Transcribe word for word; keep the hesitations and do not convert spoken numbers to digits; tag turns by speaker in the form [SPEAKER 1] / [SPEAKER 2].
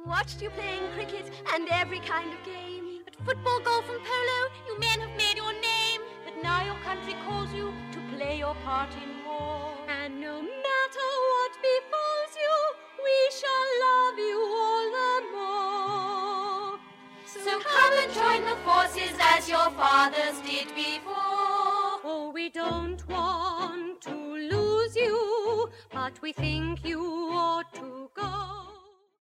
[SPEAKER 1] watched you playing cricket and every kind of game. At football, golf and polo, you men have made your name. But now your country calls you to play your part in war. And no matter what befalls you, we shall love you all the more. So, so come and join the forces as your fathers did before. Oh, we don't want to lose you, but we think you